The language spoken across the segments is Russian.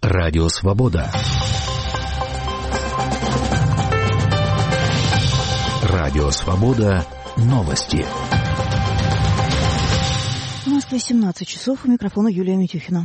Радио Свобода. Радио Свобода. Новости. В Москве 17 часов. У микрофона Юлия Митюхина.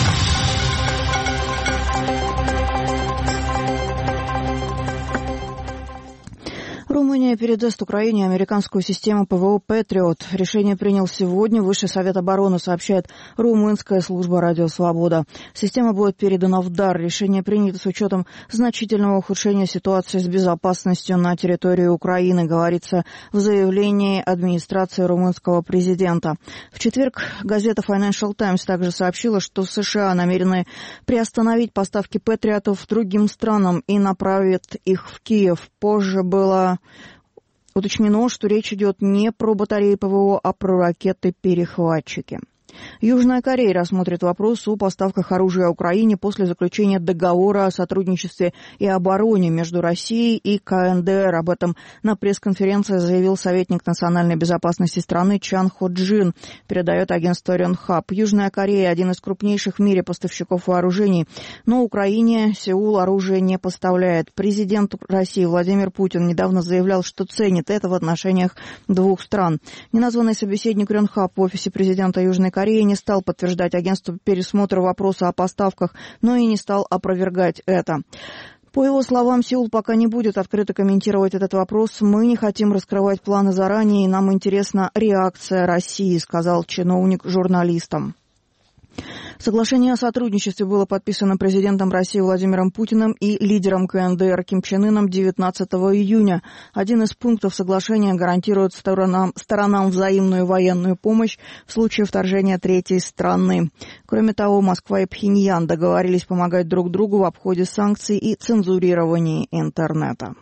Румыния передаст Украине американскую систему ПВО «Патриот». Решение принял сегодня Высший совет обороны, сообщает румынская служба «Радио Свобода». Система будет передана в дар. Решение принято с учетом значительного ухудшения ситуации с безопасностью на территории Украины, говорится в заявлении администрации румынского президента. В четверг газета Financial Times также сообщила, что США намерены приостановить поставки «Патриотов» другим странам и направят их в Киев. Позже было уточнено, что речь идет не про батареи ПВО, а про ракеты-перехватчики. Южная Корея рассмотрит вопрос о поставках оружия Украине после заключения договора о сотрудничестве и обороне между Россией и КНДР. Об этом на пресс-конференции заявил советник национальной безопасности страны Чан Хо Джин, передает агентство Рёнхап. Южная Корея – один из крупнейших в мире поставщиков вооружений, но Украине Сеул оружие не поставляет. Президент России Владимир Путин недавно заявлял, что ценит это в отношениях двух стран. Неназванный собеседник Рёнхап в офисе президента Южной Кореи не стал подтверждать агентству пересмотра вопроса о поставках, но и не стал опровергать это. По его словам, Сеул пока не будет открыто комментировать этот вопрос. «Мы не хотим раскрывать планы заранее, и нам интересна реакция России», сказал чиновник журналистам. Соглашение о сотрудничестве было подписано президентом России Владимиром Путиным и лидером КНДР Ким Чен Ыном 19 июня. Один из пунктов соглашения гарантирует сторонам взаимную военную помощь в случае вторжения третьей страны. Кроме того, Москва и Пхеньян договорились помогать друг другу в обходе санкций и цензурировании интернета.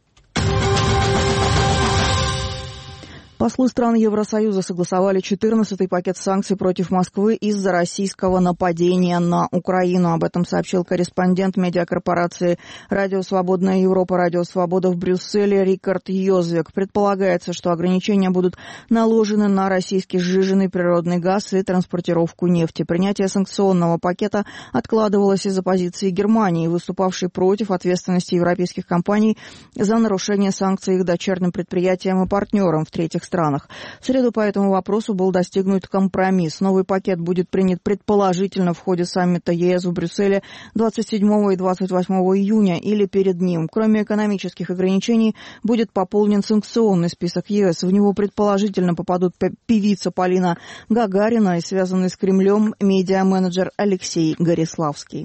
Послы стран Евросоюза согласовали 14-й пакет санкций против Москвы из-за российского нападения на Украину. Об этом сообщил корреспондент медиакорпорации «Радио Свободная Европа», «Радио Свобода» в Брюсселе Рикард Йозвик. Предполагается, что ограничения будут наложены на российский сжиженный природный газ и транспортировку нефти. Принятие санкционного пакета откладывалось из-за позиции Германии, выступавшей против ответственности европейских компаний за нарушение санкций их дочерним предприятиям и партнерам в третьих странах. В среду по этому вопросу был достигнут компромисс. Новый пакет будет принят предположительно в ходе саммита ЕС в Брюсселе 27 и 28 июня или перед ним. Кроме экономических ограничений, будет пополнен санкционный список ЕС. В него предположительно попадут певица Полина Гагарина и связанный с Кремлем медиа-менеджер Алексей Гориславский.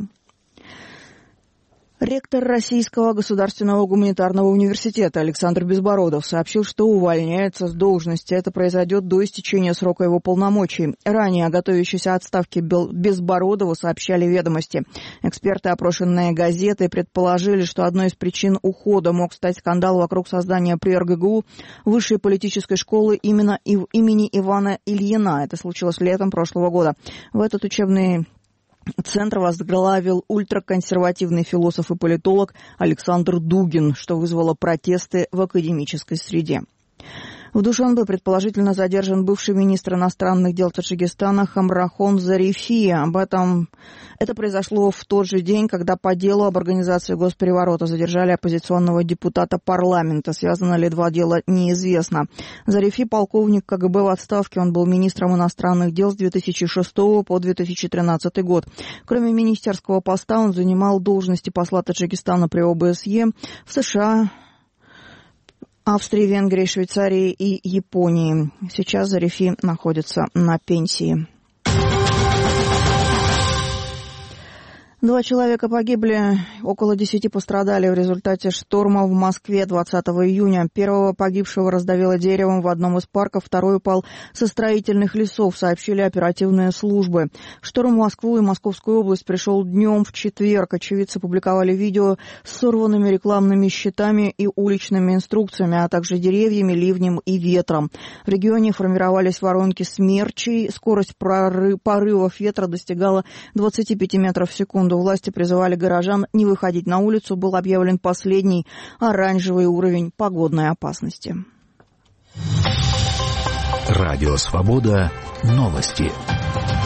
Ректор Российского государственного гуманитарного университета Александр Безбородов сообщил, что увольняется с должности. Это произойдет до истечения срока его полномочий. Ранее о готовящейся отставке Безбородова сообщали «Ведомости». Эксперты, опрошенные газетой, предположили, что одной из причин ухода мог стать скандал вокруг создания при РГГУ высшей политической школы имени Ивана Ильина. Это случилось летом прошлого года. В этот учебный центр возглавил ультраконсервативный философ и политолог Александр Дугин, что вызвало протесты в академической среде. В Душанбе предположительно задержан бывший министр иностранных дел Таджикистана Хамрахон Зарифи. Это произошло в тот же день, когда по делу об организации госпереворота задержали оппозиционного депутата парламента. Связано ли два дела, неизвестно. Зарифи – полковник КГБ в отставке. Он был министром иностранных дел с 2006 по 2013 год. Кроме министерского поста, он занимал должности посла Таджикистана при ОБСЕ в США, Австрии, Венгрии, Швейцарии и Японии. Сейчас Зарифи находится на пенсии. 2 человека погибли, около 10 пострадали в результате шторма в Москве 20 июня. Первого погибшего раздавило деревом в одном из парков, второй упал со строительных лесов, сообщили оперативные службы. Шторм в Москву и Московскую область пришел днем в четверг. Очевидцы публиковали видео с сорванными рекламными щитами и уличными инструкциями, а также деревьями, ливнем и ветром. В регионе формировались воронки смерчей. Скорость порывов ветра достигала 25 метров в секунду. Власти призывали горожан не выходить на улицу. Был объявлен последний оранжевый уровень погодной опасности. Радио Свобода. Новости.